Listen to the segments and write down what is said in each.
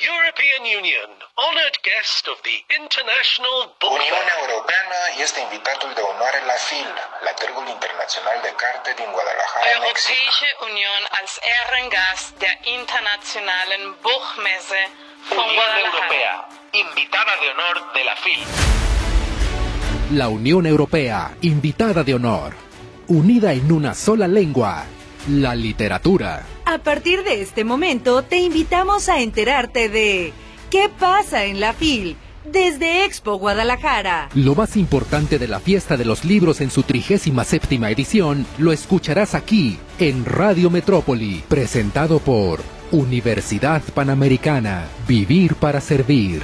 European Union, honored guest of the International Book Unión Europea y este invitado de honor en la FIL, la Tergul International de Karte in Guadalajara, Europäische Union als Ehrengast der Internationalen Buchmesse von Unión Guadalajara. Europea, invitada de honor de la FIL. La Unión Europea, invitada de honor, unida en una sola lengua, la literatura. A partir de este momento, te invitamos a enterarte de ¿qué pasa en la FIL? Desde Expo Guadalajara. Lo más importante de la fiesta de los libros en su 37ª edición lo escucharás aquí, en Radio Metrópoli, presentado por Universidad Panamericana. Vivir para servir.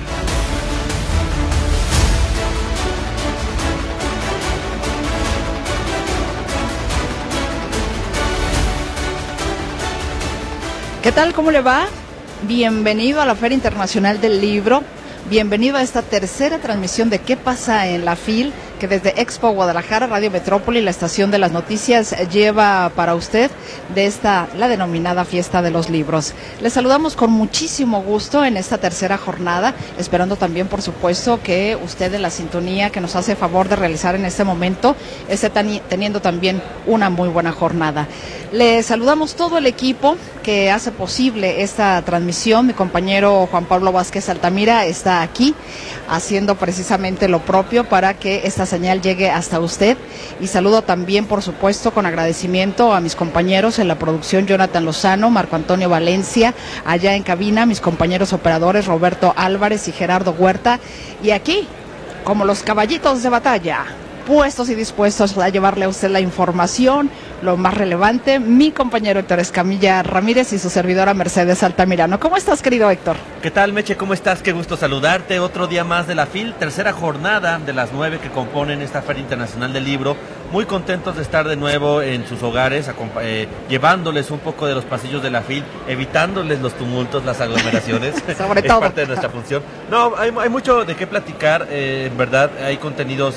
¿Qué tal? ¿Cómo le va? Bienvenido a la Feria Internacional del Libro. Bienvenido a esta tercera transmisión de ¿Qué pasa en la FIL? Que desde Expo Guadalajara, Radio Metrópoli, la estación de las noticias, lleva para usted de esta, la denominada Fiesta de los Libros. Les saludamos con muchísimo gusto en esta tercera jornada, esperando también, por supuesto, que usted en la sintonía que nos hace favor de realizar en este momento esté teniendo también una muy buena jornada. Le saludamos todo el equipo que hace posible esta transmisión. Mi compañero Juan Pablo Vázquez Altamira está aquí haciendo precisamente lo propio para que esta señal llegue hasta usted. Y saludo también, por supuesto, con agradecimiento a mis compañeros en la producción, Jonathan Lozano, Marco Antonio Valencia, allá en cabina, mis compañeros operadores Roberto Álvarez y Gerardo Huerta. Y aquí, como los caballitos de batalla, puestos y dispuestos a llevarle a usted la información, lo más relevante, mi compañero Héctor Escamilla Ramírez y su servidora Mercedes Altamirano. ¿Cómo estás, querido Héctor? ¿Qué tal, Meche? ¿Cómo estás? Qué gusto saludarte. Otro día más de la FIL, tercera jornada de las 9 que componen esta Feria Internacional del Libro. Muy contentos de estar de nuevo en sus hogares, llevándoles un poco de los pasillos de la FIL, evitándoles los tumultos, las aglomeraciones. Sobre todo. Es parte de nuestra función. No, hay mucho de qué platicar, en verdad, hay contenidos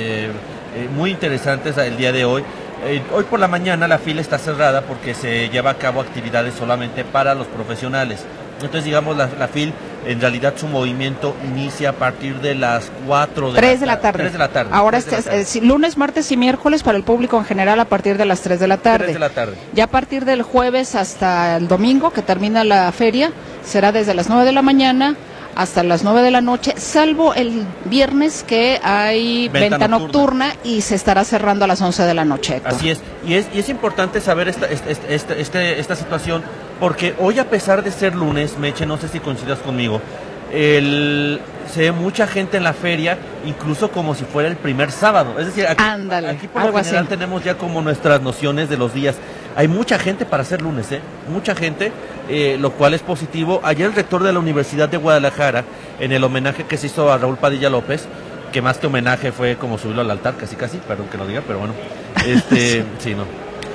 muy interesantes el día de hoy. Hoy por la mañana la FIL está cerrada porque se lleva a cabo actividades solamente para los profesionales. Entonces, digamos, la FIL, en realidad su movimiento inicia a partir de las 3 de la tarde. Ahora lunes, martes y miércoles para el público en general a partir de las 3 de la tarde. 3 de la tarde. Ya a partir del jueves hasta el domingo, que termina la feria, será desde las 9 de la mañana hasta las 9 de la noche, salvo el viernes que hay venta nocturna y se estará cerrando a las 11 de la noche, Héctor. Así es, y es importante saber esta situación, porque hoy, a pesar de ser lunes, Meche, no sé si coincidas conmigo, se ve mucha gente en la feria, incluso como si fuera el primer sábado. Es decir, aquí por lo general tenemos ya como nuestras nociones de los días. Hay mucha gente para ser lunes, mucha gente, lo cual es positivo. Ayer el rector de la Universidad de Guadalajara, en el homenaje que se hizo a Raúl Padilla López, que más que homenaje fue como subirlo al altar, casi, perdón que lo diga, pero bueno, sí, no.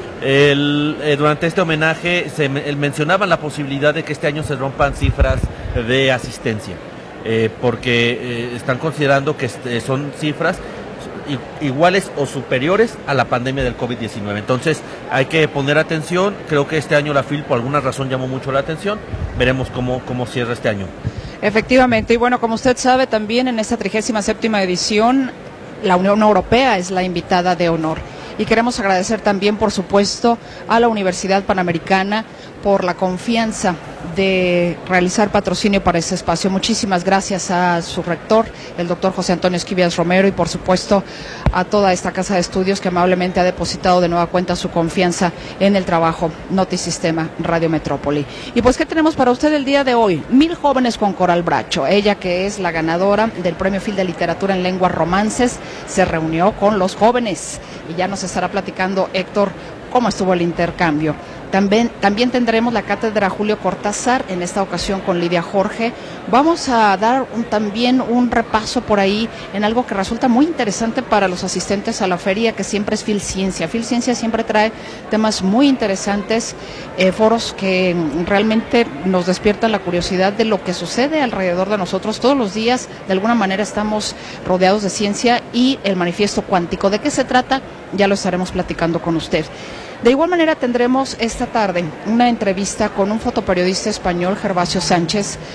Durante este homenaje él mencionaba la posibilidad de que este año se rompan cifras de asistencia, porque están considerando que son cifras iguales o superiores a la pandemia del COVID-19. Entonces hay que poner atención. Creo que este año la FIL por alguna razón llamó mucho la atención. Veremos cómo cierra este año. Efectivamente, y bueno, como usted sabe, también en esta 37ª edición la Unión Europea es la invitada de honor. Y queremos agradecer también, por supuesto, a la Universidad Panamericana por la confianza de realizar patrocinio para este espacio. Muchísimas gracias a su rector, el doctor José Antonio Esquivias Romero, y por supuesto a toda esta casa de estudios que amablemente ha depositado de nueva cuenta su confianza en el trabajo Notisistema Radio Metrópoli. Y pues, ¿qué tenemos para usted el día de hoy? 1000 jóvenes con Coral Bracho. Ella, que es la ganadora del Premio FIL de Literatura en Lenguas Romances, se reunió con los jóvenes y ya nos estará platicando, Héctor, cómo estuvo el intercambio. También tendremos la cátedra Julio Cortázar, en esta ocasión con Lidia Jorge. Vamos a dar también un repaso por ahí en algo que resulta muy interesante para los asistentes a la feria, que siempre es FilCiencia. FilCiencia siempre trae temas muy interesantes, foros que realmente nos despiertan la curiosidad de lo que sucede alrededor de nosotros. Todos los días, de alguna manera, estamos rodeados de ciencia y el manifiesto cuántico. ¿De qué se trata? Ya lo estaremos platicando con usted. De igual manera tendremos esta tarde una entrevista con un fotoperiodista español, Gervasio Sánchez,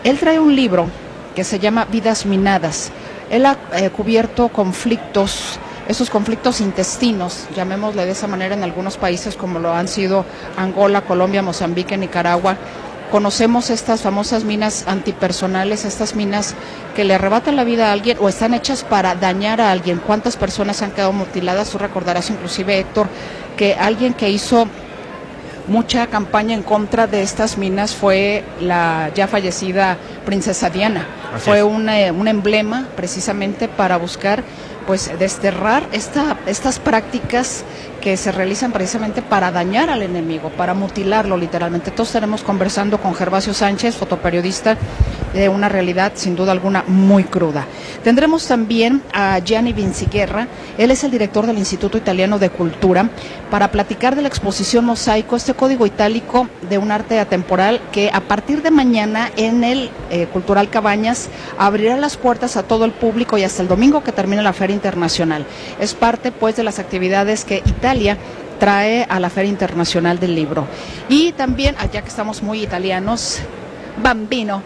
Él trae un libro que se llama Vidas Minadas. Él ha cubierto conflictos, esos conflictos intestinos, llamémosle de esa manera, en algunos países como lo han sido Angola, Colombia, Mozambique, Nicaragua. Conocemos estas famosas minas antipersonales, estas minas que le arrebatan la vida a alguien o están hechas para dañar a alguien. ¿Cuántas personas han quedado mutiladas? Tú recordarás inclusive, Héctor, que alguien que hizo mucha campaña en contra de estas minas fue la ya fallecida princesa Diana. Fue un emblema precisamente para buscar pues desterrar estas prácticas que se realizan precisamente para dañar al enemigo, para mutilarlo literalmente. Todos estaremos conversando con Gervasio Sánchez, fotoperiodista de una realidad sin duda alguna muy cruda. Tendremos también a Gianni Vinciguerra, él es el director del Instituto Italiano de Cultura, para platicar de la exposición Mosaico, este código itálico de un arte atemporal que a partir de mañana en el Cultural Cabañas abrirá las puertas a todo el público y hasta el domingo que termina la Feria Internacional. Es parte pues de las actividades que Italia trae a la Feria Internacional del Libro. Y también, ya que estamos muy italianos, Bambino,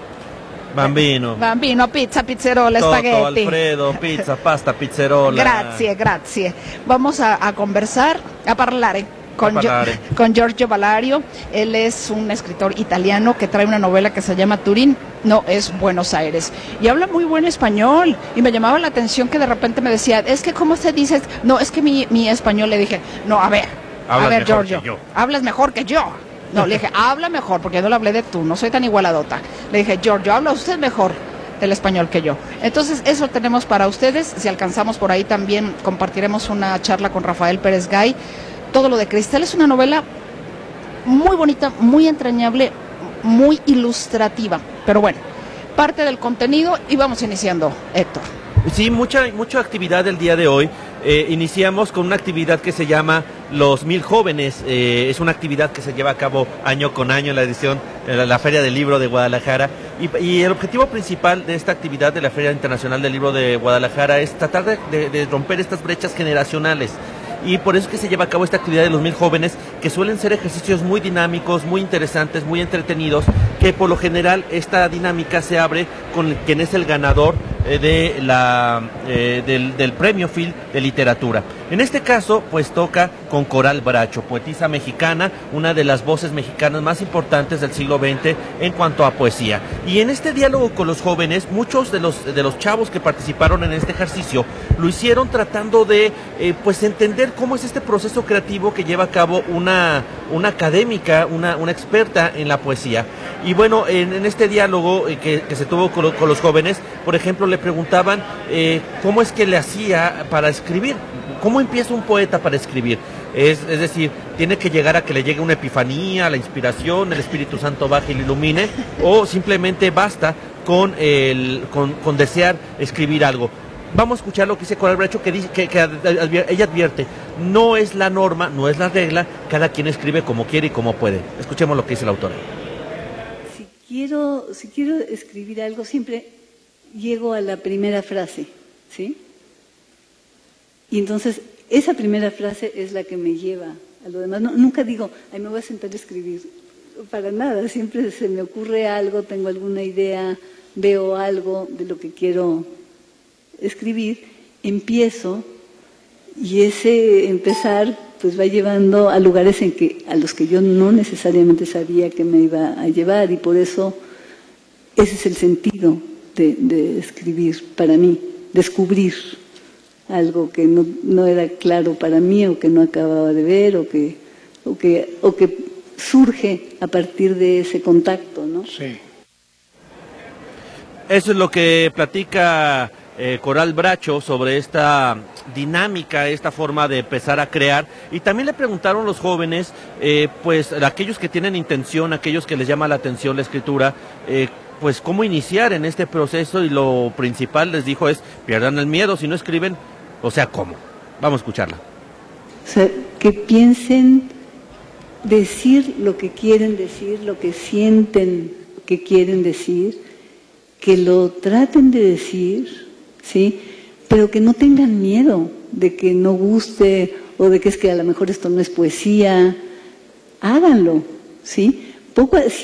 pizza, pizzerola, Toto, spaghetti. Alfredo, pizza, pasta, pizzerola. Grazie. Vamos a conversar, a parlare con Giorgio Valario. Él es un escritor italiano que trae una novela que se llama Turín, no es Buenos Aires. Y habla muy buen español. Y me llamaba la atención que de repente me decía, es que ¿cómo se dice? No, es que mi español. Le dije, no, a ver, Giorgio, hablas mejor que yo. No, le dije, habla mejor, porque yo no le hablé de tú, no soy tan igualadota. Le dije, Giorgio, habla usted mejor del español que yo. Entonces, eso tenemos para ustedes. Si alcanzamos por ahí también compartiremos una charla con Rafael Pérez Gay. Todo lo de Cristal es una novela muy bonita, muy entrañable, muy ilustrativa. Pero bueno, parte del contenido y vamos iniciando, Héctor. Sí, mucha actividad el día de hoy. Iniciamos con una actividad que se llama Los 1000 Jóvenes. Es una actividad que se lleva a cabo año con año en la edición de la Feria del Libro de Guadalajara. Y el objetivo principal de esta actividad de la Feria Internacional del Libro de Guadalajara es tratar de romper estas brechas generacionales. Y por eso es que se lleva a cabo esta actividad de los 1000 jóvenes, que suelen ser ejercicios muy dinámicos, muy interesantes, muy entretenidos, que por lo general esta dinámica se abre con quien es el ganador del premio Phil de literatura. En este caso, pues toca con Coral Bracho, poetisa mexicana, una de las voces mexicanas más importantes del siglo XX en cuanto a poesía. Y en este diálogo con los jóvenes, muchos de los chavos que participaron en este ejercicio lo hicieron tratando de pues entender cómo es este proceso creativo que lleva a cabo una académica, una experta en la poesía. Y bueno, en este diálogo que se tuvo con los jóvenes, por ejemplo, le preguntaban cómo es que le hacía para escribir, cómo empieza un poeta para escribir. Es decir, tiene que llegar a que le llegue una epifanía, la inspiración, el Espíritu Santo baje y le ilumine, o simplemente basta con desear escribir algo. Vamos a escuchar lo que dice Coral Bracho, que dice que ella advierte, no es la norma, no es la regla, cada quien escribe como quiere y como puede. Escuchemos lo que dice la autora. Si quiero escribir algo, siempre llego a la primera frase, ¿sí? Y entonces esa primera frase es la que me lleva a lo demás. No, nunca digo, ay, me voy a sentar a escribir, para nada. Siempre se me ocurre algo, tengo alguna idea, veo algo de lo que quiero escribir, empiezo y ese empezar pues va llevando a lugares a los que yo no necesariamente sabía que me iba a llevar, y por eso ese es el sentido de escribir para mí, descubrir algo que no era claro para mí, o que no acababa de ver, o que surge a partir de ese contacto, ¿no? Sí. Eso es lo que platica Coral Bracho sobre esta dinámica, esta forma de empezar a crear. Y también le preguntaron los jóvenes, pues aquellos que tienen intención, aquellos que les llama la atención la escritura, pues cómo iniciar en este proceso, y lo principal les dijo es, pierdan el miedo, si no escriben, o sea, ¿cómo? Vamos a escucharla. O sea, que piensen decir lo que quieren decir, lo que sienten que quieren decir, que lo traten de decir, ¿sí? Pero que no tengan miedo de que no guste, o de que es que a lo mejor esto no es poesía. Háganlo, ¿sí?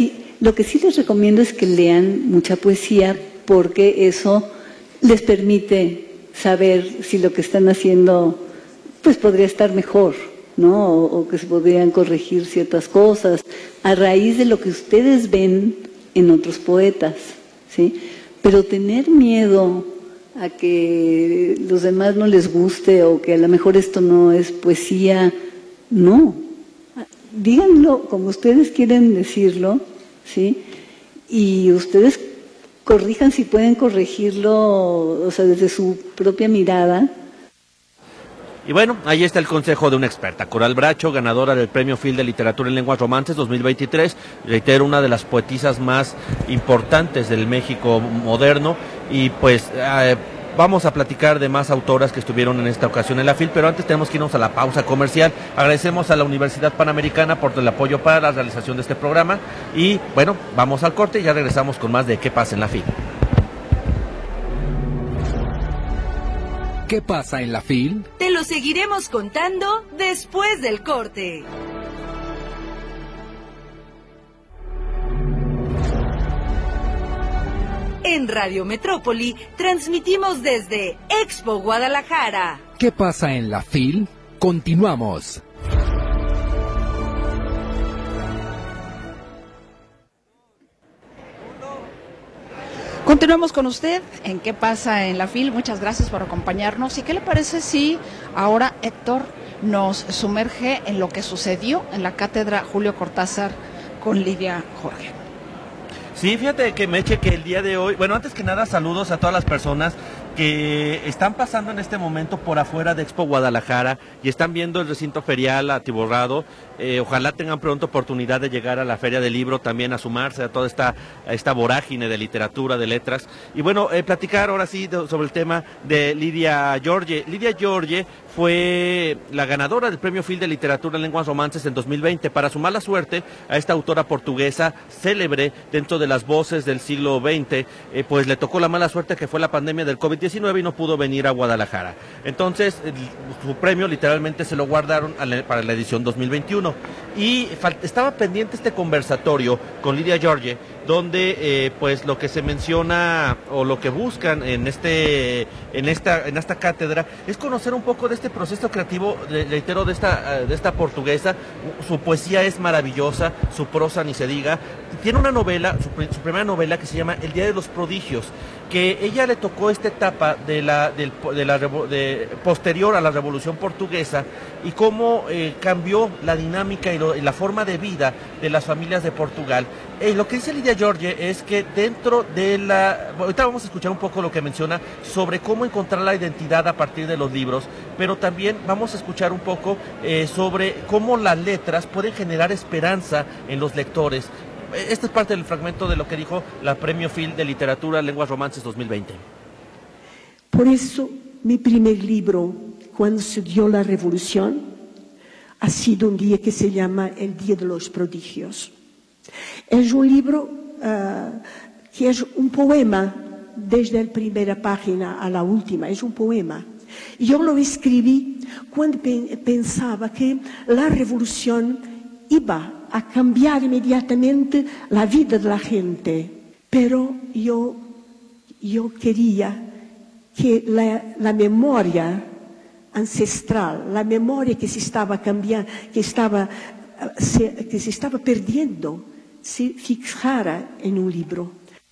Lo que sí les recomiendo es que lean mucha poesía, porque eso les permite saber si lo que están haciendo pues podría estar mejor, ¿no? O que se podrían corregir ciertas cosas a raíz de lo que ustedes ven en otros poetas, ¿sí? Pero tener miedo a que los demás no les guste o que a lo mejor esto no es poesía, no. Díganlo como ustedes quieren decirlo, ¿sí? Y ustedes corrijan si pueden corregirlo, o sea, desde su propia mirada. Y bueno, ahí está el consejo de una experta, Coral Bracho, ganadora del Premio Phil de Literatura en Lenguas Romances 2023, reitero, una de las poetisas más importantes del México moderno, y pues vamos a platicar de más autoras que estuvieron en esta ocasión en la FIL, pero antes tenemos que irnos a la pausa comercial. Agradecemos a la Universidad Panamericana por el apoyo para la realización de este programa, y bueno, vamos al corte y ya regresamos con más de ¿Qué pasa en la FIL? ¿Qué pasa en la FIL? Te lo seguiremos contando después del corte. En Radio Metrópoli transmitimos desde Expo Guadalajara. ¿Qué pasa en la FIL? Continuamos. Continuamos con usted en ¿Qué pasa en la FIL? Muchas gracias por acompañarnos. ¿Y qué le parece si ahora Héctor nos sumerge en lo que sucedió en la Cátedra Julio Cortázar con Lidia Jorge? Sí, fíjate que Meche, que el día de hoy, bueno, antes que nada, saludos a todas las personas que están pasando en este momento por afuera de Expo Guadalajara y están viendo el recinto ferial atiborrado. Ojalá tengan pronto oportunidad de llegar a la Feria del Libro, también a sumarse a toda esta vorágine de literatura, de letras. Y bueno, platicar ahora sí sobre el tema de Lidia Jorge. Lidia Jorge fue la ganadora del Premio Phil de Literatura en Lenguas Romances en 2020. Para su mala suerte, a esta autora portuguesa, célebre dentro de las voces del siglo XX, pues le tocó la mala suerte que fue la pandemia del COVID-19 y no pudo venir a Guadalajara. Entonces, su premio literalmente se lo guardaron para la edición 2021. Y estaba pendiente este conversatorio con Lidia Jorge, donde pues lo que se menciona o lo que buscan en esta cátedra es conocer un poco de este proceso creativo, reitero, de esta portuguesa. Su poesía es maravillosa, su prosa ni se diga. Tiene una novela, su primera novela, que se llama El Día de los Prodigios, que ella le tocó esta etapa posterior a la Revolución Portuguesa y cómo cambió la dinámica y la forma de vida de las familias de Portugal. Lo que dice Lidia Jorge es que dentro de ahorita vamos a escuchar un poco lo que menciona sobre cómo encontrar la identidad a partir de los libros, pero también vamos a escuchar un poco sobre cómo las letras pueden generar esperanza en los lectores. Este es parte del fragmento de lo que dijo la Premio Phil de Literatura Lenguas Romances 2020. Por eso, mi primer libro, cuando se dio la revolución, ha sido un día que se llama El Día de los Prodigios. Es un libro que es un poema, desde la primera página a la última, es un poema. Yo lo escribí cuando pensaba que la revolución iba a cambiar inmediatamente la vida de la gente, pero yo quería que la memoria ancestral, la memoria que se estaba cambiando, que se estaba perdiendo, se fijara en un libro.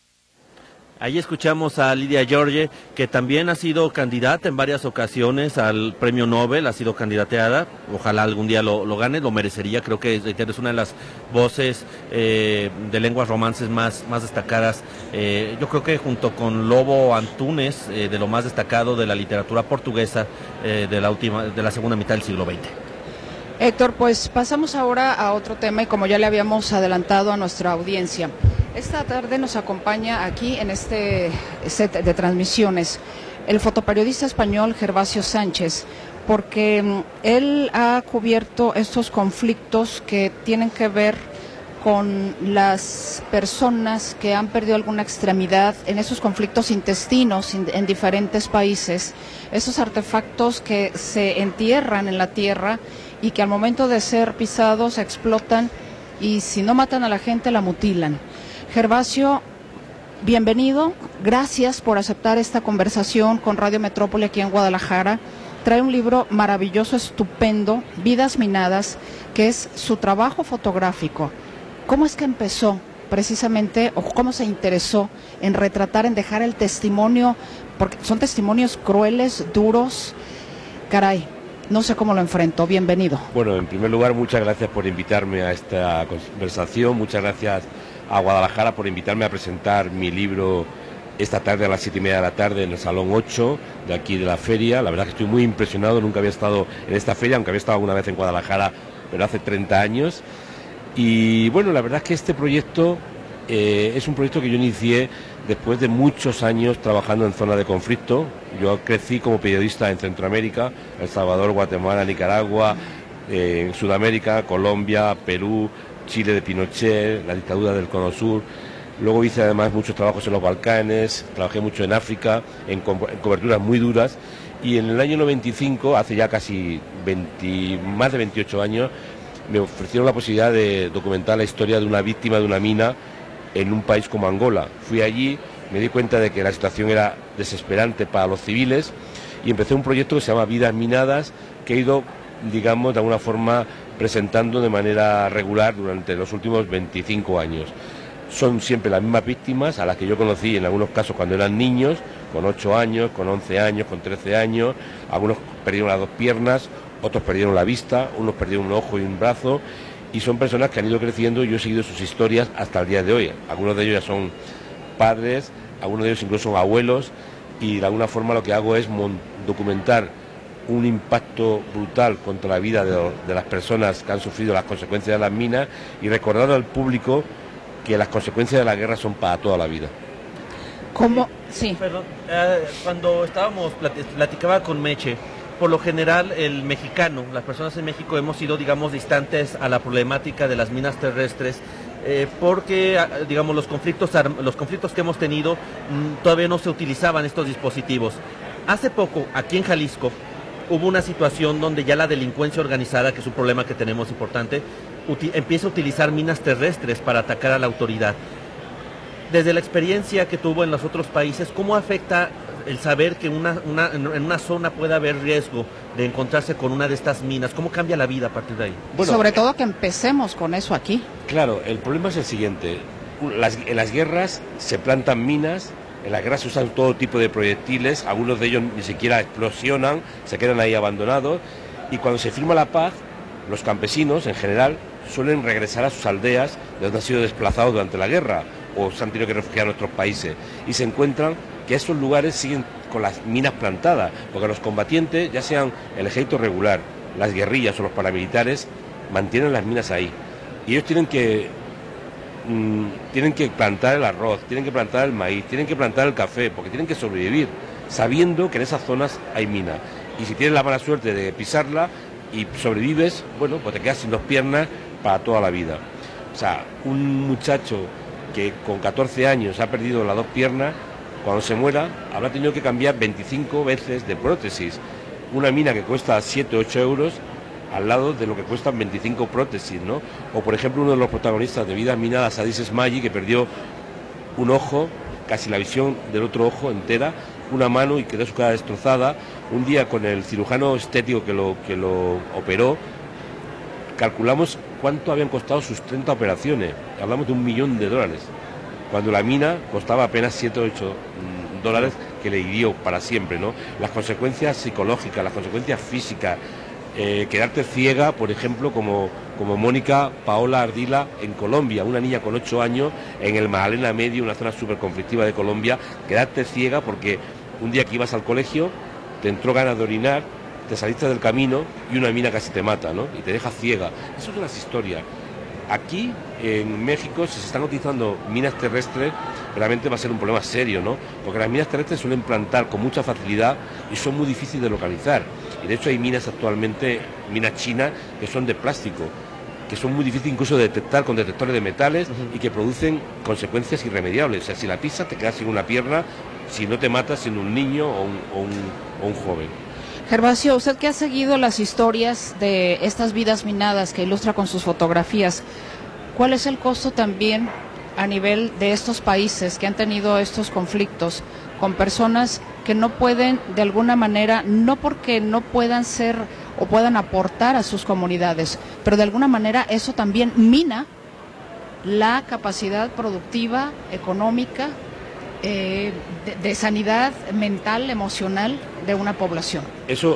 Ahí escuchamos a Lidia Jorge, que también ha sido candidata en varias ocasiones al Premio Nobel, ha sido candidateada, ojalá algún día lo gane, lo merecería. Creo que es una de las voces de lenguas romances más destacadas, yo creo que junto con Lobo Antunes, de lo más destacado de la literatura portuguesa de la segunda mitad del siglo XX. Héctor, pues pasamos ahora a otro tema y como ya le habíamos adelantado a nuestra audiencia, esta tarde nos acompaña aquí en este set de transmisiones el fotoperiodista español Gervasio Sánchez, porque él ha cubierto estos conflictos que tienen que ver con las personas que han perdido alguna extremidad en esos conflictos intestinos en diferentes países, esos artefactos que se entierran en la tierra y que al momento de ser pisados explotan y si no matan a la gente la mutilan. Gervasio, bienvenido. Gracias por aceptar esta conversación con Radio Metrópoli aquí en Guadalajara. Trae un libro maravilloso, estupendo, Vidas Minadas, que es su trabajo fotográfico. ¿Cómo es que empezó precisamente, o cómo se interesó en retratar, en dejar el testimonio? Porque son testimonios crueles, duros. Caray, no sé cómo lo enfrentó. Bienvenido. Bueno, en primer lugar, muchas gracias por invitarme a esta conversación. Muchas gracias a Guadalajara por invitarme a presentar mi libro esta tarde a las 7:30 de la tarde en el Salón 8 de aquí de la feria. La verdad que estoy muy impresionado, nunca había estado en esta feria, aunque había estado alguna vez en Guadalajara, pero hace 30 años. Y bueno, la verdad es que este proyecto es un proyecto que yo inicié después de muchos años trabajando en zonas de conflicto. Yo crecí como periodista en Centroamérica, El Salvador, Guatemala, Nicaragua, en Sudamérica, Colombia, Perú, Chile de Pinochet, la dictadura del Cono Sur. Luego hice además muchos trabajos en los Balcanes, trabajé mucho en África, en coberturas muy duras, y en el año 95, hace ya casi más de 28 años, me ofrecieron la posibilidad de documentar la historia de una víctima de una mina en un país como Angola. Fui allí, me di cuenta de que la situación era desesperante para los civiles y empecé un proyecto que se llama Vidas Minadas, que he ido, digamos, de alguna forma presentando de manera regular durante los últimos 25 años. Son siempre las mismas víctimas a las que yo conocí en algunos casos cuando eran niños, con 8 años, con 11 años, con 13 años. Algunos perdieron las 2 piernas, otros perdieron la vista, unos perdieron un ojo y un brazo, y son personas que han ido creciendo y yo he seguido sus historias hasta el día de hoy. Algunos de ellos ya son padres, algunos de ellos incluso son abuelos, y de alguna forma lo que hago es documentar un impacto brutal contra la vida de las personas que han sufrido las consecuencias de las minas y recordar al público que las consecuencias de la guerra son para toda la vida. ¿Cómo? Sí. Perdón, cuando platicaba con Meche, por lo general el mexicano, las personas en México hemos sido, digamos, distantes a la problemática de las minas terrestres, porque, digamos, los conflictos que hemos tenido todavía no se utilizaban estos dispositivos. Hace poco, aquí en Jalisco, hubo una situación donde ya la delincuencia organizada, que es un problema que tenemos importante, empieza a utilizar minas terrestres para atacar a la autoridad. Desde la experiencia que tuvo en los otros países, ¿cómo afecta el saber que en una zona puede haber riesgo de encontrarse con una de estas minas? ¿Cómo cambia la vida a partir de ahí? Bueno, sobre todo que empecemos con eso aquí. Claro, el problema es el siguiente. En las guerras se plantan minas, en las guerras se usan todo tipo de proyectiles, algunos de ellos ni siquiera explosionan, se quedan ahí abandonados, y cuando se firma la paz, los campesinos en general suelen regresar a sus aldeas de donde han sido desplazados durante la guerra o se han tenido que refugiar en otros países, y se encuentran que esos lugares siguen con las minas plantadas, porque los combatientes, ya sean el ejército regular, las guerrillas o los paramilitares, mantienen las minas ahí, y ellos tienen que plantar el arroz, tienen que plantar el maíz, tienen que plantar el café, porque tienen que sobrevivir, sabiendo que en esas zonas hay minas, y si tienes la mala suerte de pisarla y sobrevives, bueno, pues te quedas sin 2 piernas para toda la vida. O sea, un muchacho que con 14 años ha perdido las 2 piernas, cuando se muera habrá tenido que cambiar 25 veces de prótesis. Una mina que cuesta 7 o 8 euros al lado de lo que cuestan 25 prótesis, ¿no? O por ejemplo uno de los protagonistas de Vidas Minadas, Adis Esmayi, que perdió un ojo, casi la visión del otro ojo entera, una mano y quedó su cara destrozada. Un día con el cirujano estético que lo operó, calculamos cuánto habían costado sus 30 operaciones. Hablamos de $1 millón, cuando la mina costaba apenas 7 o 8 dólares, que le hirió para siempre, ¿no? Las consecuencias psicológicas, las consecuencias físicas, quedarte ciega, por ejemplo, como Mónica Paola Ardila en Colombia, una niña con 8 años en el Magdalena Medio, una zona súper conflictiva de Colombia, quedarte ciega porque un día que ibas al colegio te entró ganas de orinar, te saliste del camino y una mina casi te mata, ¿no? Y te deja ciega. Eso son las historias. Aquí, en México, si se están utilizando minas terrestres, realmente va a ser un problema serio, ¿no? Porque las minas terrestres suelen plantar con mucha facilidad y son muy difíciles de localizar. Y de hecho hay minas actualmente, minas chinas, que son de plástico, que son muy difíciles incluso de detectar con detectores de metales y que producen consecuencias irremediables. O sea, si la pisas te quedas sin una pierna, si no te matas siendo un niño o un joven. Gervasio, usted que ha seguido las historias de estas vidas minadas que ilustra con sus fotografías, ¿cuál es el costo también a nivel de estos países que han tenido estos conflictos con personas que no pueden, de alguna manera, no porque no puedan ser o puedan aportar a sus comunidades, pero de alguna manera eso también mina la capacidad productiva, económica, de sanidad mental, emocional de una población. Eso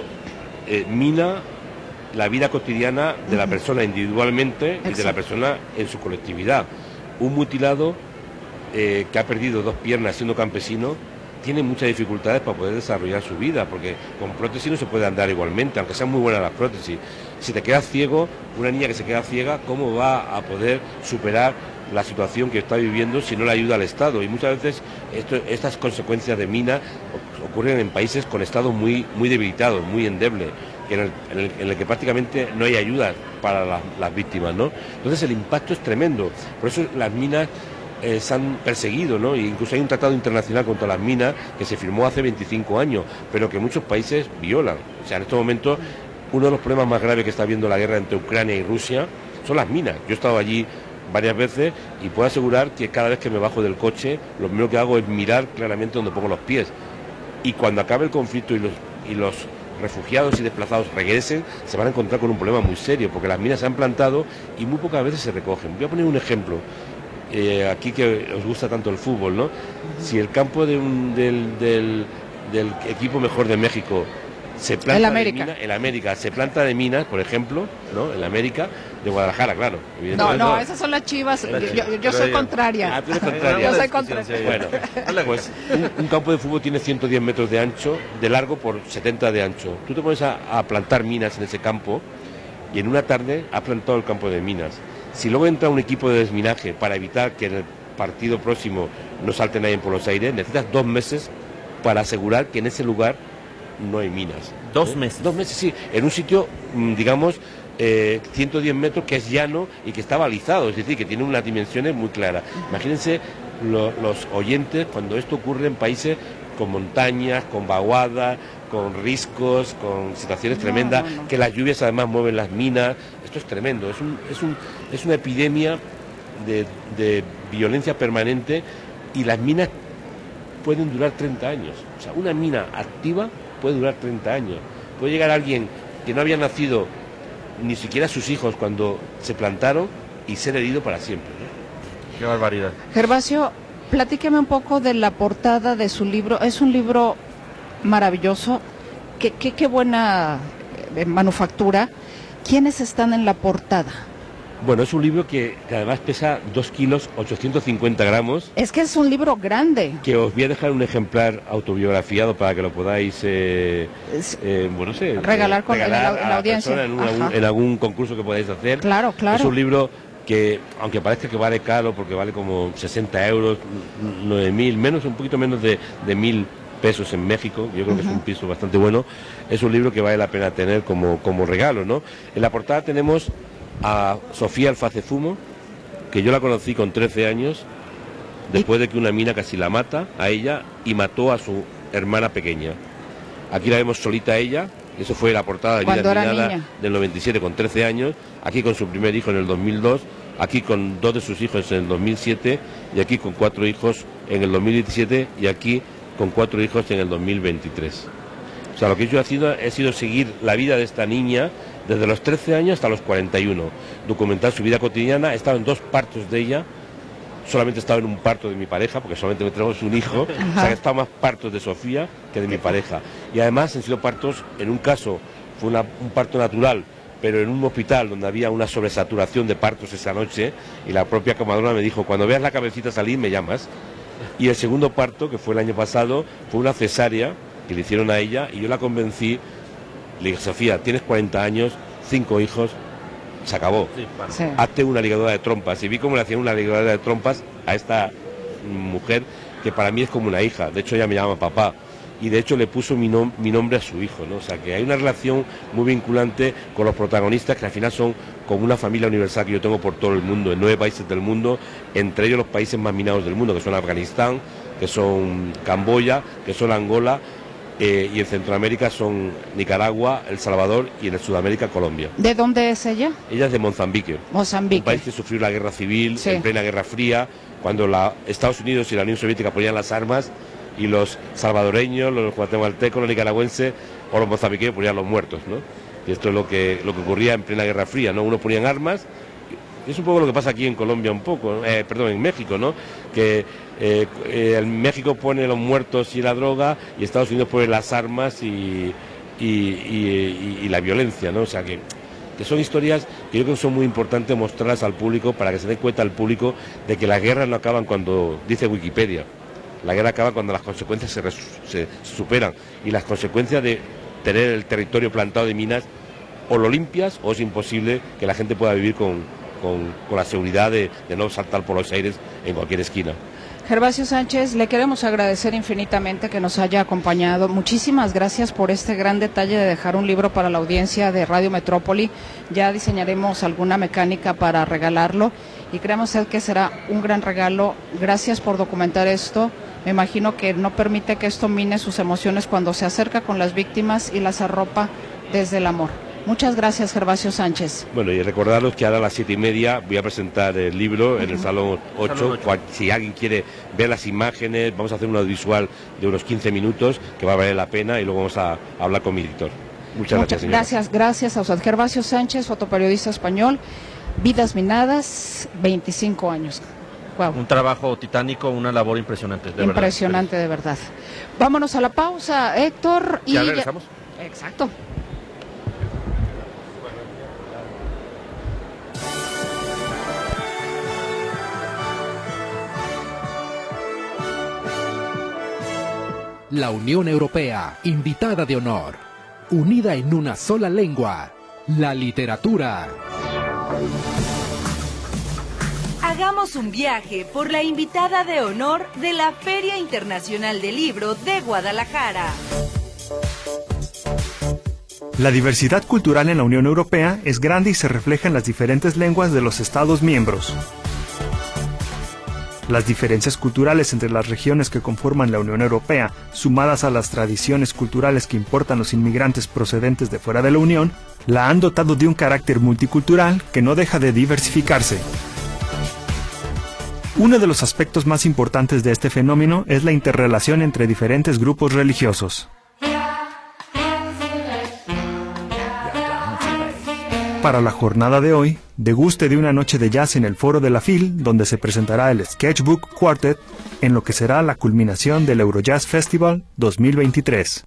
mina la vida cotidiana de la persona individualmente y de la persona en su colectividad. Un mutilado que ha perdido 2 piernas siendo campesino tiene muchas dificultades para poder desarrollar su vida, porque con prótesis no se puede andar igualmente, aunque sean muy buenas las prótesis. Si te quedas ciego, una niña que se queda ciega, ¿cómo va a poder superar la situación que está viviendo si no le ayuda al Estado? Y muchas veces estas consecuencias de mina ocurren en países con estados muy debilitados, muy endebles, en el que prácticamente no hay ayuda para las víctimas, ¿no? Entonces el impacto es tremendo. Por eso las minas se han perseguido, ¿no? E incluso hay un tratado internacional contra las minas que se firmó hace 25 años, pero que muchos países violan. O sea, en estos momentos uno de los problemas más graves que está habiendo la guerra entre Ucrania y Rusia son las minas. Yo he estado allí varias veces y puedo asegurar que cada vez que me bajo del coche lo primero que hago es mirar claramente donde pongo los pies. Y cuando acabe el conflicto y los refugiados y desplazados regresen, se van a encontrar con un problema muy serio, porque las minas se han plantado y muy pocas veces se recogen. Voy a poner un ejemplo. Aquí que os gusta tanto el fútbol, ¿no? Si el campo del equipo mejor de México se planta el América se planta de minas, por ejemplo, ¿no? El América de Guadalajara, claro. No, esas son las Chivas. Yo soy contraria. Tú eres contraria. Yo soy contraria. Bueno, pues un campo de fútbol tiene 110 metros de ancho, de largo por 70 de ancho. Tú te pones a plantar minas en ese campo y en una tarde has plantado el campo de minas. Si luego entra un equipo de desminaje para evitar que en el partido próximo no salte nadie por los aires, necesitas 2 meses para asegurar que en ese lugar no hay minas. 2 meses. 2 meses, sí. En un sitio, digamos, 110 metros que es llano y que está balizado, es decir, que tiene unas dimensiones muy claras. Imagínense los oyentes cuando esto ocurre en países con montañas, con vaguadas, con riscos, con situaciones tremendas, que las lluvias además mueven las minas. Esto es tremendo, es una epidemia de violencia permanente, y las minas pueden durar 30 años. O sea, una mina activa puede durar 30 años. Puede llegar alguien que no había nacido ni siquiera sus hijos cuando se plantaron y ser herido para siempre, ¿no? Qué barbaridad. Gervasio, platíqueme un poco de la portada de su libro. Es un libro maravilloso. Qué buena manufactura. ¿Quiénes están en la portada? Bueno, es un libro que además pesa 2 kilos 850 gramos. Es que es un libro grande. Que os voy a dejar un ejemplar autobiografiado para que lo podáis regalar en la audiencia. En algún concurso que podáis hacer. Claro. Es un libro que, aunque parezca que vale caro, porque vale como 60 euros, 9.000, un poquito menos de 1.000 pesos en México, yo creo que es un piso bastante bueno. Es un libro que vale la pena tener como regalo, ¿no? En la portada tenemos a Sofía Alfacezumo, que yo la conocí con 13 años, después de que una mina casi la mata a ella y mató a su hermana pequeña. Aquí la vemos solita a ella, eso fue la portada de Vida Minada del 97, con 13 años, aquí con su primer hijo en el 2002, aquí con 2 de sus hijos en el 2007, y aquí con 4 hijos en el 2017, y aquí con 4 hijos en el 2023. O sea, lo que yo he sido seguir la vida de esta niña desde los 13 años hasta los 41, documentar su vida cotidiana. He estado en 2 partos de ella, solamente he estado en un parto de mi pareja, porque solamente tenemos un hijo. O sea, he estado más partos de Sofía que de mi pareja. Y además han sido partos, en un caso fue un parto natural, pero en un hospital donde había una sobresaturación de partos esa noche, y la propia camadrona me dijo, cuando veas la cabecita salir me llamas. Y el segundo parto, que fue el año pasado, fue una cesárea que le hicieron a ella, y yo la convencí. Le dije, Sofía, tienes 40 años, 5 hijos, se acabó. Sí. Hazte una ligadura de trompas. Y vi cómo le hacían una ligadura de trompas a esta mujer, que para mí es como una hija. De hecho, ella me llama papá. Y de hecho le puso mi nombre a su hijo, ¿no? O sea, que hay una relación muy vinculante con los protagonistas, que al final son como una familia universal que yo tengo por todo el mundo, en 9 países del mundo, entre ellos los países más minados del mundo, que son Afganistán, que son Camboya, que son Angola, y en Centroamérica son Nicaragua, El Salvador y en Sudamérica Colombia. ¿De dónde es ella? Ella es de Mozambique. Mozambique. Un país que sufrió la guerra civil, en plena Guerra Fría, cuando Estados Unidos y la Unión Soviética ponían las armas y los salvadoreños, los guatemaltecos, los nicaragüenses o los mozambiqueños ponían los muertos, ¿no? Y esto es lo que ocurría en plena Guerra Fría, ¿no? Unos ponían armas. Es un poco lo que pasa aquí en Colombia un poco, en México, ¿no? Que México pone los muertos y la droga y Estados Unidos pone las armas y la violencia, ¿no? O sea que son historias que yo creo que son muy importantes mostrarlas al público para que se dé cuenta al público de que las guerras no acaban cuando dice Wikipedia. La guerra acaba cuando las consecuencias se superan y las consecuencias de tener el territorio plantado de minas o lo limpias o es imposible que la gente pueda vivir con la seguridad de no saltar por los aires en cualquier esquina. Gervasio Sánchez, le queremos agradecer infinitamente que nos haya acompañado. Muchísimas gracias por este gran detalle de dejar un libro para la audiencia de Radio Metrópoli. Ya diseñaremos alguna mecánica para regalarlo y creemos que será un gran regalo. Gracias por documentar esto. Me imagino que no permite que esto mine sus emociones cuando se acerca con las víctimas y las arropa desde el amor. Muchas gracias, Gervasio Sánchez. Bueno, y recordaros que ahora a las 7:30 voy a presentar el libro en el Salón 8. Si alguien quiere ver las imágenes, vamos a hacer un audiovisual de unos 15 minutos que va a valer la pena y luego vamos a hablar con mi editor. Muchas gracias, señor. Gracias a usted. Gervasio Sánchez, fotoperiodista español, Vidas Minadas, 25 años. Wow. Un trabajo titánico, una labor impresionante, de impresionante, de verdad. Vámonos a la pausa, Héctor. ¿Ya regresamos? Exacto. La Unión Europea, invitada de honor, unida en una sola lengua, la literatura. Hagamos un viaje por la invitada de honor de la Feria Internacional del Libro de Guadalajara. La diversidad cultural en la Unión Europea es grande y se refleja en las diferentes lenguas de los Estados miembros. Las diferencias culturales entre las regiones que conforman la Unión Europea, sumadas a las tradiciones culturales que importan los inmigrantes procedentes de fuera de la Unión, la han dotado de un carácter multicultural que no deja de diversificarse. Uno de los aspectos más importantes de este fenómeno es la interrelación entre diferentes grupos religiosos. Para la jornada de hoy, deguste de una noche de jazz en el Foro de la FIL, donde se presentará el Sketchbook Quartet, en lo que será la culminación del Eurojazz Festival 2023.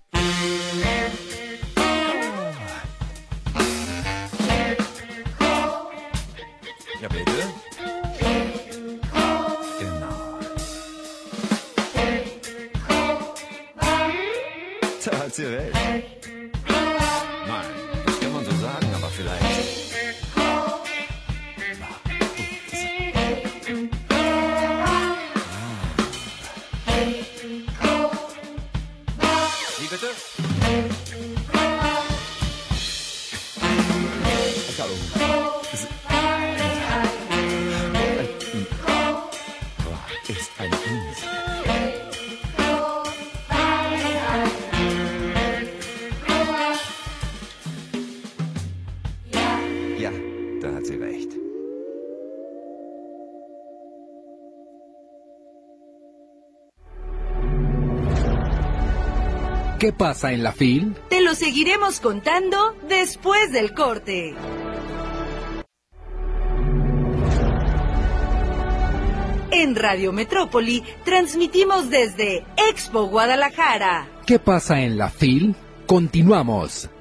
¿Qué pasa en la FIL? Te lo seguiremos contando después del corte. En Radio Metrópoli transmitimos desde Expo Guadalajara. ¿Qué pasa en la FIL? Continuamos.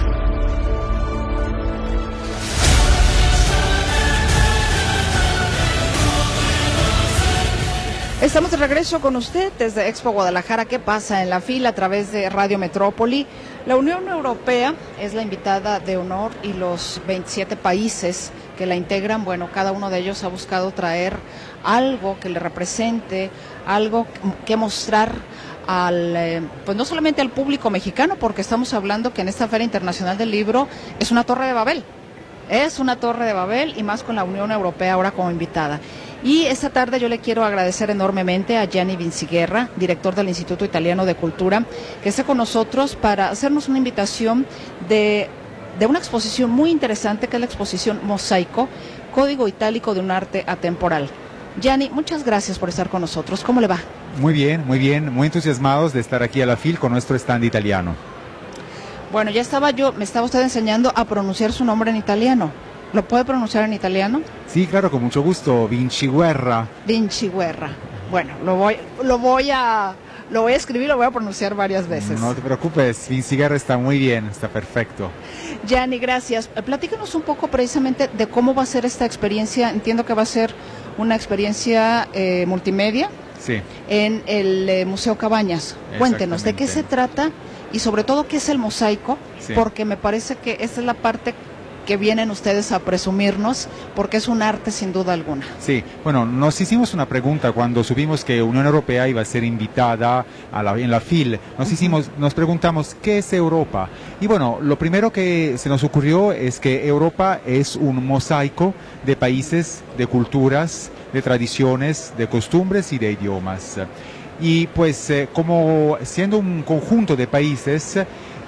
Estamos de regreso con usted desde Expo Guadalajara. ¿Qué pasa en la FIL? A través de Radio Metrópoli. La Unión Europea es la invitada de honor y los 27 países que la integran, bueno, cada uno de ellos ha buscado traer algo que le represente, algo que mostrar pues no solamente al público mexicano, porque estamos hablando que en esta Feria Internacional del Libro es una torre de Babel. Es una torre de Babel y más con la Unión Europea ahora como invitada. Y esta tarde yo le quiero agradecer enormemente a Gianni Vinciguerra, director del Instituto Italiano de Cultura, que esté con nosotros para hacernos una invitación de una exposición muy interesante, que es la exposición Mosaico, Código Itálico de un Arte Atemporal. Gianni, muchas gracias por estar con nosotros. ¿Cómo le va? Muy bien, muy entusiasmados de estar aquí a la FIL con nuestro stand italiano. Bueno, me estaba usted enseñando a pronunciar su nombre en italiano. ¿Lo puede pronunciar en italiano? Sí, claro, con mucho gusto. Vinciguerra. Vinciguerra. Bueno, lo voy a escribir, lo voy a pronunciar varias veces. No te preocupes, Vinciguerra está muy bien, está perfecto. Gianni, gracias. Platícanos un poco precisamente de cómo va a ser esta experiencia. Entiendo que va a ser una experiencia multimedia. Sí. En el Museo Cabañas. Cuéntenos, ¿de qué se trata? Y sobre todo, ¿qué es el mosaico? Sí. Porque me parece que esta es la parte que vienen ustedes a presumirnos, porque es un arte sin duda alguna. Sí, bueno, nos hicimos una pregunta cuando supimos que Unión Europea iba a ser invitada en la FIL. Nos preguntamos, ¿qué es Europa? Y bueno, lo primero que se nos ocurrió es que Europa es un mosaico de países, de culturas, de tradiciones, de costumbres y de idiomas. Y pues como siendo un conjunto de países,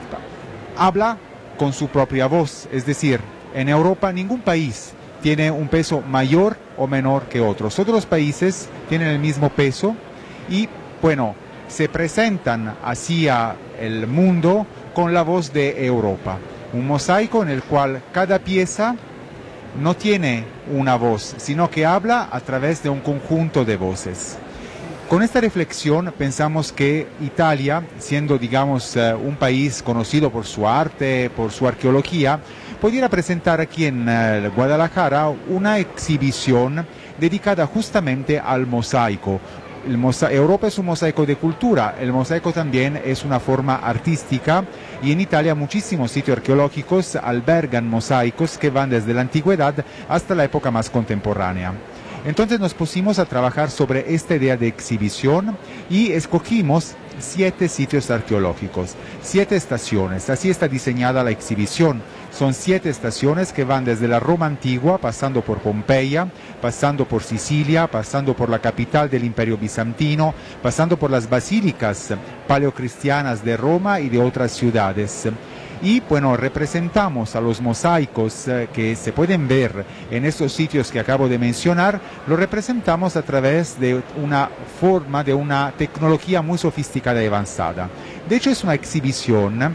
habla con su propia voz, es decir, en Europa ningún país tiene un peso mayor o menor que otros. Todos los países tienen el mismo peso y, bueno, se presentan hacia el mundo con la voz de Europa. Un mosaico en el cual cada pieza no tiene una voz, sino que habla a través de un conjunto de voces. Con esta reflexión pensamos que Italia, siendo digamos un país conocido por su arte, por su arqueología, pudiera presentar aquí en Guadalajara una exhibición dedicada justamente al mosaico. Europa es un mosaico de cultura, el mosaico también es una forma artística y en Italia muchísimos sitios arqueológicos albergan mosaicos que van desde la antigüedad hasta la época más contemporánea. Entonces nos pusimos a trabajar sobre esta idea de exhibición y escogimos 7 sitios arqueológicos, 7 estaciones, así está diseñada la exhibición. Son 7 estaciones que van desde la Roma antigua, pasando por Pompeya, pasando por Sicilia, pasando por la capital del Imperio Bizantino, pasando por las basílicas paleocristianas de Roma y de otras ciudades. Y bueno, representamos a los mosaicos que se pueden ver en estos sitios que acabo de mencionar, lo representamos a través de una forma, de una tecnología muy sofisticada y avanzada. De hecho, es una exhibición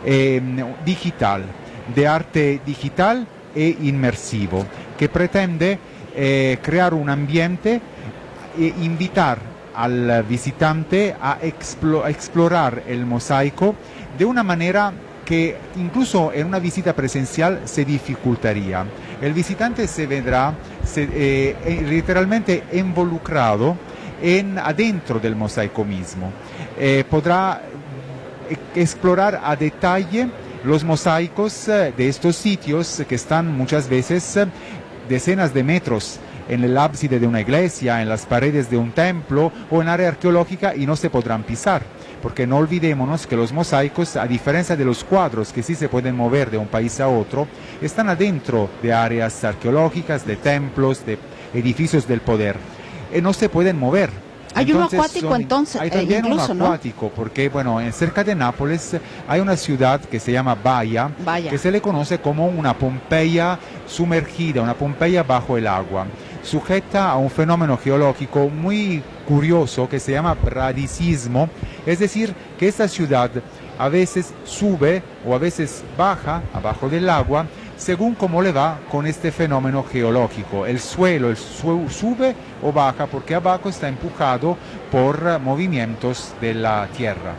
digital, de arte digital e inmersivo, que pretende crear un ambiente e invitar al visitante a explorar el mosaico de una manera que incluso en una visita presencial se dificultaría. El visitante se verá literalmente involucrado adentro del mosaico mismo. Podrá explorar a detalle los mosaicos de estos sitios que están muchas veces decenas de metros en el ábside de una iglesia, en las paredes de un templo o en área arqueológica y no se podrán pisar. Porque no olvidémonos que los mosaicos, a diferencia de los cuadros que sí se pueden mover de un país a otro, están adentro de áreas arqueológicas, de templos, de edificios del poder. No se pueden mover. Hay uno acuático entonces, hay también incluso, uno acuático, ¿no? Porque bueno, cerca de Nápoles hay una ciudad que se llama Baia, que se le conoce como una Pompeya sumergida, una Pompeya bajo el agua, sujeta a un fenómeno geológico muy curioso que se llama bradicismo, es decir, que esta ciudad a veces sube o a veces baja abajo del agua según cómo le va con este fenómeno geológico. El suelo sube o baja porque abajo está empujado por movimientos de la tierra.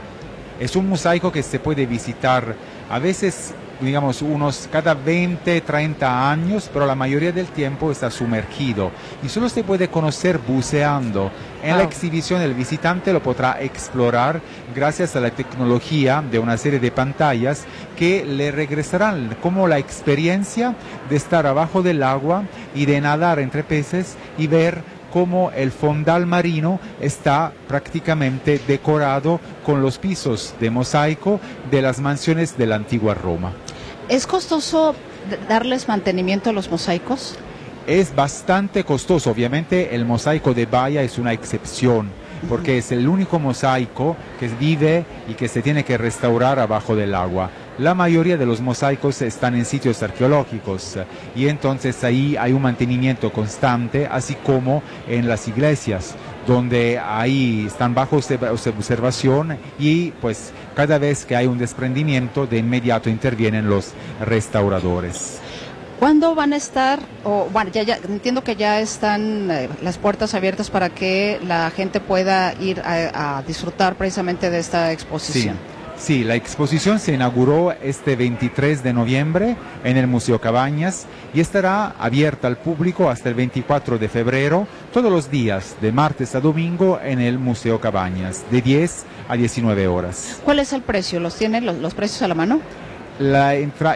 Es un mosaico que se puede visitar a veces, digamos, cada 20, 30 años, pero la mayoría del tiempo está sumergido y solo se puede conocer buceando. En la exhibición el visitante lo podrá explorar gracias a la tecnología de una serie de pantallas que le regresarán como la experiencia de estar abajo del agua y de nadar entre peces y ver cómo el fondal marino está prácticamente decorado con los pisos de mosaico de las mansiones de la antigua Roma. ¿Es costoso darles mantenimiento a los mosaicos? es bastante costoso. Obviamente el mosaico de Baia es una excepción, porque es el único mosaico que vive y que se tiene que restaurar abajo del agua. La mayoría de los mosaicos están en sitios arqueológicos y entonces ahí hay un mantenimiento constante, así como en las iglesias, donde ahí están bajo observación y pues cada vez que hay un desprendimiento de inmediato intervienen los restauradores. ¿Cuándo van a estar, bueno, ya entiendo que ya están las puertas abiertas para que la gente pueda ir a disfrutar precisamente de esta exposición? Sí, la exposición se inauguró este 23 de noviembre en el Museo Cabañas y estará abierta al público hasta el 24 de febrero, todos los días, de martes a domingo, en el Museo Cabañas, de 10 a 19 horas. ¿Cuál es el precio? ¿Los tienen los precios a la mano? La entrada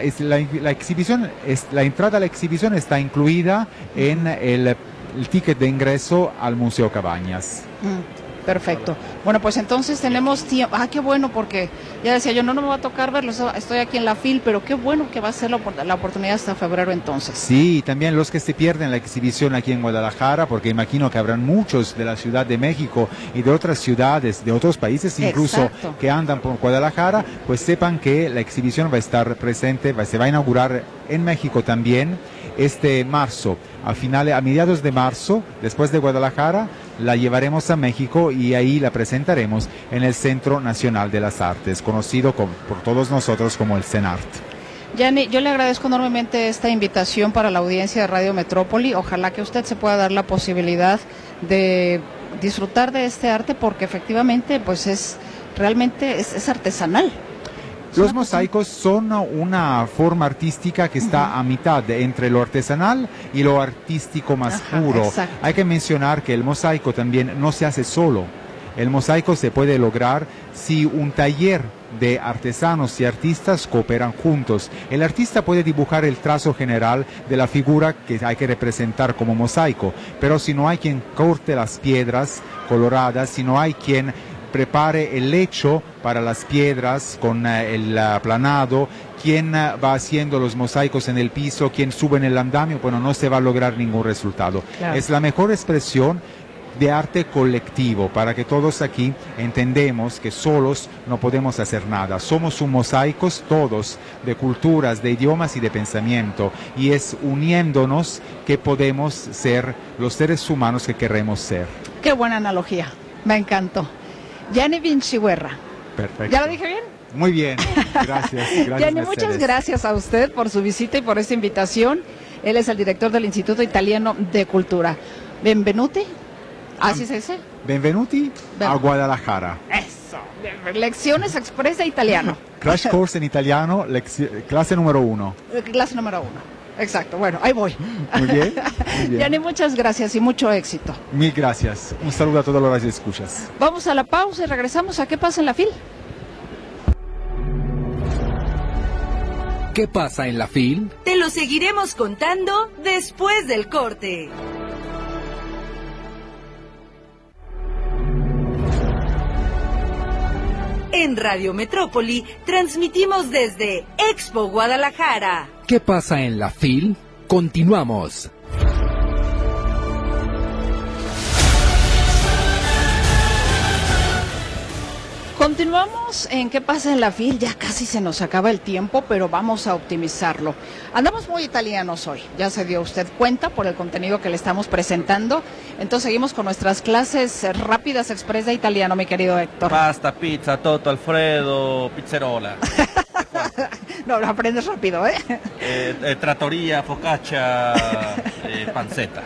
a la exhibición está incluida en el ticket de ingreso al Museo Cabañas. Perfecto. Bueno, pues entonces tenemos tiempo. Qué bueno, porque ya decía yo, no me va a tocar verlo, estoy aquí en la FIL, pero qué bueno que va a ser la oportunidad hasta febrero entonces. Sí, también los que se pierden la exhibición aquí en Guadalajara, porque imagino que habrán muchos de la Ciudad de México y de otras ciudades, de otros países incluso, exacto, que andan por Guadalajara, pues sepan que la exhibición va a estar presente, se va a inaugurar en México también este marzo, a mediados de marzo, después de Guadalajara, la llevaremos a México y ahí la presentaremos en el Centro Nacional de las Artes, conocido por todos nosotros como el CENART. Yanni, yo le agradezco enormemente esta invitación para la audiencia de Radio Metrópoli. Ojalá que usted se pueda dar la posibilidad de disfrutar de este arte, porque efectivamente pues realmente es artesanal. Los mosaicos son una forma artística que está a mitad entre lo artesanal y lo artístico más puro. Exacto. Hay que mencionar que el mosaico también no se hace solo. El mosaico se puede lograr si un taller de artesanos y artistas cooperan juntos. El artista puede dibujar el trazo general de la figura que hay que representar como mosaico, pero si no hay quien corte las piedras coloradas, si no hay quien prepare el lecho para las piedras con el aplanado, quién va haciendo los mosaicos en el piso, quién sube en el andamio, bueno, no se va a lograr ningún resultado. Claro. Es la mejor expresión de arte colectivo, para que todos aquí entendemos que solos no podemos hacer nada. Somos un mosaicos todos, de culturas, de idiomas y de pensamiento, y es uniéndonos que podemos ser los seres humanos que queremos ser. Qué buena analogía, me encantó. Yanni Vinciguerra. Perfecto. ¿Ya lo dije bien? Muy bien, gracias. Yanni, muchas gracias a usted por su visita y por esta invitación. Él es el director del Instituto Italiano de Cultura. Benvenuti, ¿así se dice? Benvenuti a Guadalajara. Eso, lecciones express de italiano. Crash course en italiano, clase número 1. Clase número 1. Exacto, bueno, ahí voy. Muy bien, muy bien. Yanni, muchas gracias y mucho éxito. Mil gracias. Un saludo a todos los que escuchas. Vamos a la pausa y regresamos a ¿Qué pasa en la FIL? ¿Qué pasa en la FIL? Te lo seguiremos contando después del corte. En Radio Metrópoli transmitimos desde Expo Guadalajara. ¿Qué pasa en la FIL? Continuamos. Continuamos en ¿Qué pasa en la FIL? Ya casi se nos acaba el tiempo, pero vamos a optimizarlo. Andamos muy italianos hoy, ya se dio usted cuenta por el contenido que le estamos presentando. Entonces seguimos con nuestras clases rápidas express de italiano, mi querido Héctor. Pasta, pizza, toto, Alfredo, pizzerola. No, lo aprendes rápido, ¿eh? Trattoria, focaccia, panceta.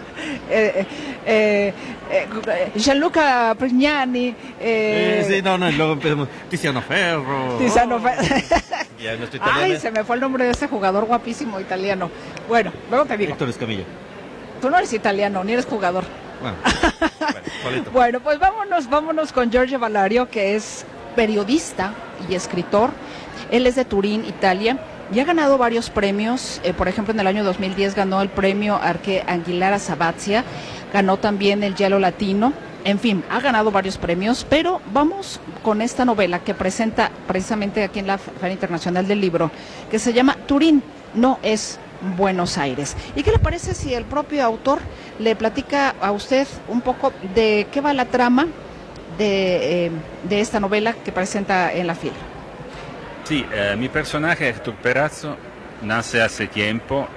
Gianluca Prignani. Sí, no, y luego empezamos. Tiziano Ferro. Tiziano Ferro. Ya, nuestro italiano. Ay, se me fue el nombre de ese jugador guapísimo italiano. Bueno, luego te digo. Héctor Escamilla. Tú no eres italiano, ni eres jugador. Bueno, pues vámonos con Giorgio Valario, que es periodista y escritor. Él es de Turín, Italia, y ha ganado varios premios. Por ejemplo, en el año 2010 ganó el premio Arche Anguillara Sabazia, ganó también el Giallo Latino. En fin, ha ganado varios premios, pero vamos con esta novela que presenta precisamente aquí en la Feria Internacional del Libro, que se llama Turín no es Buenos Aires. ¿Y qué le parece si el propio autor le platica a usted un poco de qué va la trama de esta novela que presenta en la FIL? Sí, mi personaje, Héctor Perazzo, nace hace tiempo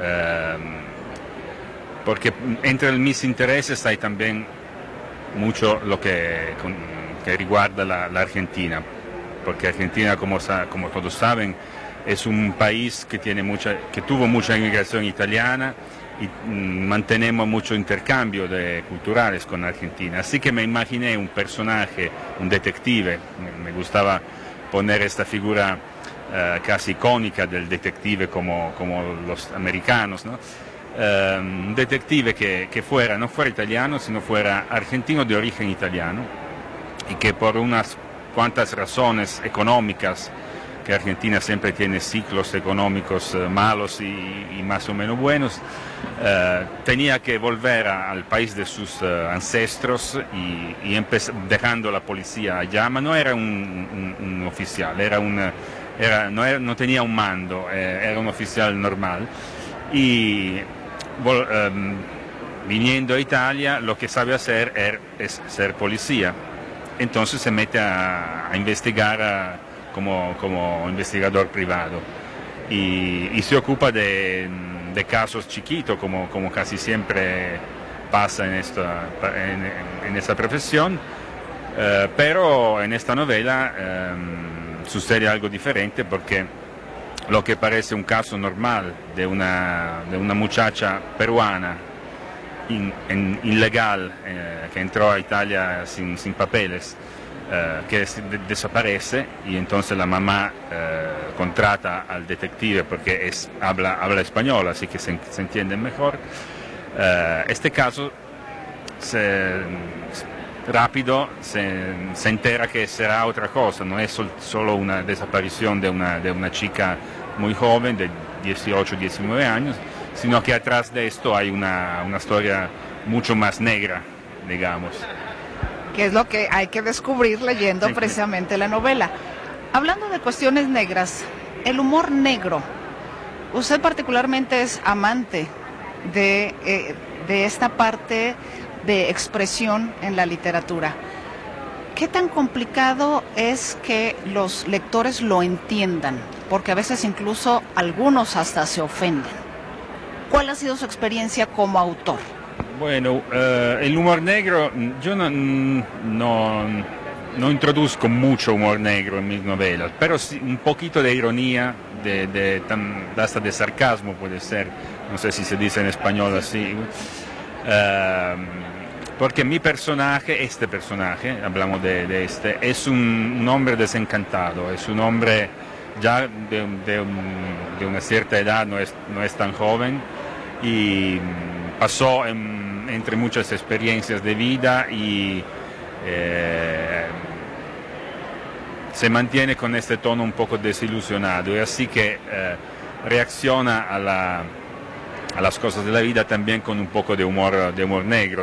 porque entre mis intereses hay también mucho lo que riguarda la Argentina, porque Argentina, como todos saben, es un país que tuvo mucha inmigración italiana y mantenemos mucho intercambio culturales con Argentina. Así que me imaginé un personaje, un detective, me gustaba poner esta figura casi icónica del detective como los americanos, ¿no? Un detective que no fuera italiano, sino fuera argentino de origen italiano y que por unas cuantas razones económicas, que Argentina siempre tiene ciclos económicos malos y más o menos buenos, tenía que volver al país de sus ancestros y dejando la policía allá, pero no era un oficial, no tenía un mando, era un oficial normal y viniendo a Italia lo que sabe hacer es ser policía. Entonces se mete a investigar como investigador privado y se ocupa de casos chiquitos como casi siempre pasa en esta profesión, pero en esta novela sucede algo diferente porque lo que parece un caso normal de una muchacha peruana ilegal que entró a Italia sin papeles, que desaparece y entonces la mamá contrata al detective porque habla español, así que se entienden mejor. Este caso rápido se entera que será otra cosa, no es solo una desaparición de una chica muy joven de 18, 19 años, sino que atrás de esto hay una historia mucho más negra, digamos. Que es lo que hay que descubrir leyendo precisamente la novela. Hablando de cuestiones negras, el humor negro, usted particularmente es amante de esta parte de expresión en la literatura. ¿Qué tan complicado es que los lectores lo entiendan? Porque a veces incluso algunos hasta se ofenden. ¿Cuál ha sido su experiencia como autor? Bueno, el humor negro, yo no introduzco mucho humor negro en mis novelas, pero sí un poquito de ironía, hasta de sarcasmo puede ser, no sé si se dice en español así, porque mi personaje, hablamos de este, es un hombre desencantado, es un hombre ya de una cierta edad, no es tan joven y pasó entre muchas experiencias de vida y se mantiene con este tono un poco desilusionado y así que reacciona a las cosas de la vida también con un poco de humor negro,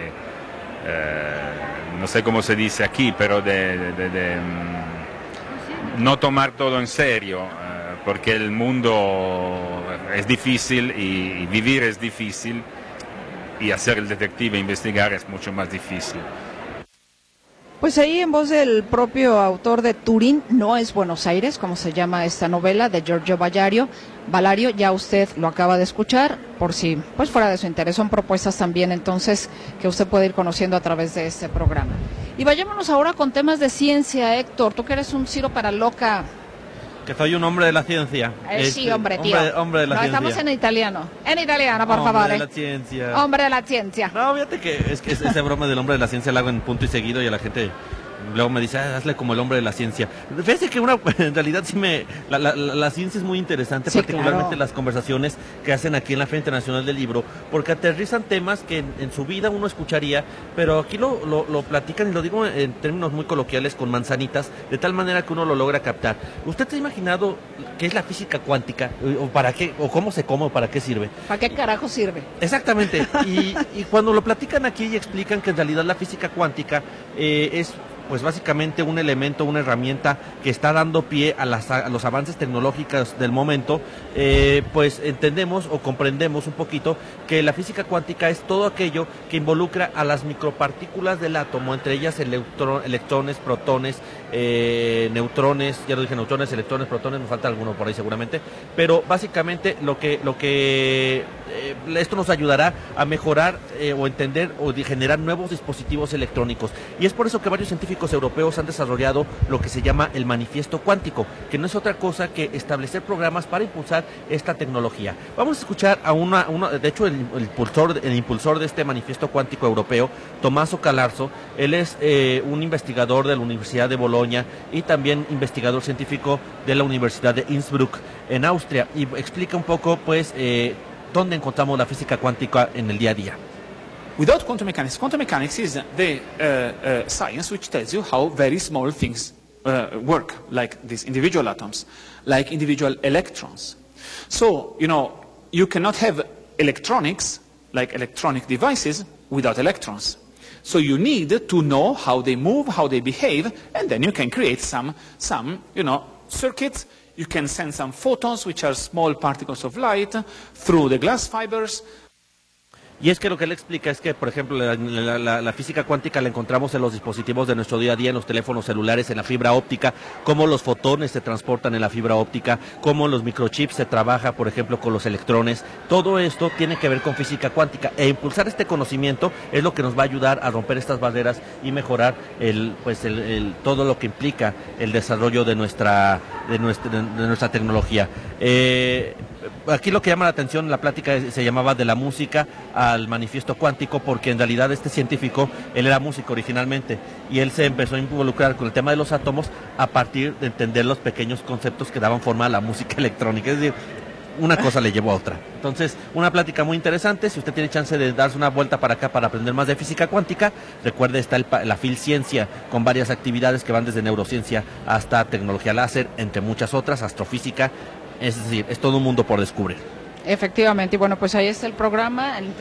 no sé cómo se dice aquí, pero de no tomar todo en serio, porque el mundo es difícil y vivir es difícil y hacer el detective, investigar es mucho más difícil. Pues ahí en voz del propio autor de Turín no es Buenos Aires, como se llama esta novela de Giorgio Valario, ya usted lo acaba de escuchar, por si pues fuera de su interés, son propuestas también entonces que usted puede ir conociendo a través de este programa. Y vayámonos ahora con temas de ciencia, Héctor, tú que eres un Ciro para loca. Que soy un hombre de la ciencia. Sí, hombre, tío. Hombre de la ciencia. Estamos en italiano, por favor. Hombre de la ciencia. Hombre de la ciencia. No, fíjate que esa broma del hombre de la ciencia la hago en punto y seguido y a la gente luego me dice, hazle como el hombre de la ciencia. Fíjate que en realidad sí la ciencia es muy interesante, sí, particularmente claro. Las conversaciones que hacen aquí en la Feria Internacional del Libro, porque aterrizan temas que en su vida uno escucharía, pero aquí lo platican, y lo digo en términos muy coloquiales, con manzanitas, de tal manera que uno lo logra captar. ¿Usted se ha imaginado qué es la física cuántica? ¿O para qué? ¿O cómo se come? ¿O para qué sirve? ¿Para qué carajo sirve? Exactamente. Y cuando lo platican aquí y explican que en realidad la física cuántica es pues básicamente un elemento, una herramienta que está dando pie a los avances tecnológicos del momento, pues entendemos o comprendemos un poquito que la física cuántica es todo aquello que involucra a las micropartículas del átomo, entre ellas electrones, protones, neutrones, ya lo dije, neutrones, electrones, protones, me falta alguno por ahí seguramente, pero básicamente lo que esto nos ayudará a mejorar o entender o generar nuevos dispositivos electrónicos. Y es por eso que varios científicos europeos han desarrollado lo que se llama el manifiesto cuántico, que no es otra cosa que establecer programas para impulsar esta tecnología. Vamos a escuchar a de hecho el impulsor de este manifiesto cuántico europeo, Tommaso Calarzo. Él es un investigador de la Universidad de Bolonia y también investigador científico de la Universidad de Innsbruck en Austria, y explica un poco pues dónde encontramos la física cuántica en el día a día. Without quantum mechanics is the science which tells you how very small things work, like these individual atoms, like individual electrons. So, you cannot have electronics, like electronic devices, without electrons. So you need to know how they move, how they behave, and then you can create some circuits. You can send some photons, which are small particles of light, through the glass fibers. Y es que lo que él explica es que, por ejemplo, la física cuántica la encontramos en los dispositivos de nuestro día a día, en los teléfonos celulares, en la fibra óptica, cómo los fotones se transportan en la fibra óptica, cómo los microchips se trabaja, por ejemplo, con los electrones. Todo esto tiene que ver con física cuántica, e impulsar este conocimiento es lo que nos va a ayudar a romper estas barreras y mejorar todo lo que implica el desarrollo de nuestra tecnología. Aquí lo que llama la atención, la plática se llamaba de la música al manifiesto cuántico, porque en realidad este científico, él era músico originalmente, y él se empezó a involucrar con el tema de los átomos a partir de entender los pequeños conceptos que daban forma a la música electrónica. Es decir, una cosa le llevó a otra. Entonces, una plática muy interesante. Si usted tiene chance de darse una vuelta para acá para aprender más de física cuántica, recuerde, está la FIL Ciencia, con varias actividades que van desde neurociencia hasta tecnología láser, entre muchas otras, astrofísica. Es decir, es todo un mundo por descubrir. Efectivamente, y bueno, pues ahí está el programa en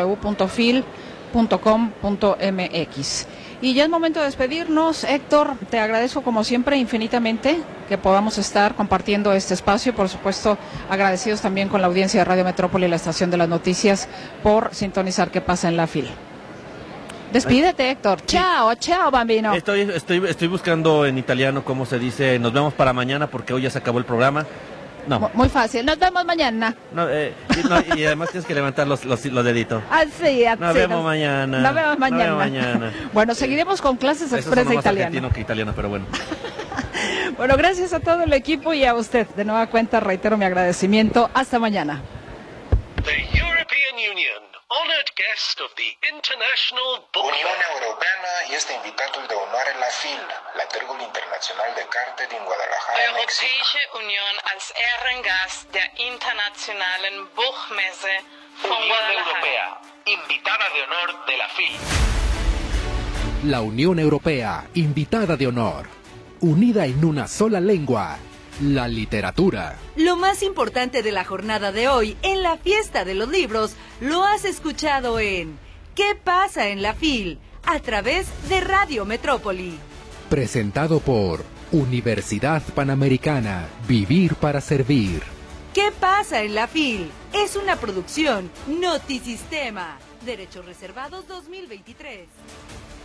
www.fil.com.mx. Y ya es momento de despedirnos. Héctor, te agradezco como siempre infinitamente que podamos estar compartiendo este espacio. Por supuesto, agradecidos también con la audiencia de Radio Metrópoli y la estación de las noticias por sintonizar qué pasa en la FIL. Despídete, Héctor. Chao, chao, bambino. Estoy buscando en italiano cómo se dice nos vemos para mañana, porque hoy ya se acabó el programa. No. Muy fácil. Nos vemos mañana. Y además tienes que levantar los deditos. Así. Nos vemos mañana. Nos vemos mañana. Bueno, seguiremos con clases express de italiano. Argentino que italiano, pero bueno. Bueno, gracias a todo el equipo y a usted. De nueva cuenta, reitero mi agradecimiento. Hasta mañana. The European Union, honored guest of the International Book Unión Europea y este invitado de honor en la FIL, la Tergul International de Karte in Guadalajara, México. Europäische Union als Ehrengast der Internationalen Buchmesse von Unión Guadalajara. Europea, invitada de honor de la FIL. La Unión Europea, invitada de honor, unida en una sola lengua, la literatura. Lo más importante de la jornada de hoy en la fiesta de los libros lo has escuchado en ¿Qué pasa en la FIL? A través de Radio Metrópoli. Presentado por Universidad Panamericana, Vivir para Servir. ¿Qué pasa en la FIL? Es una producción Notisistema. Derechos reservados 2023.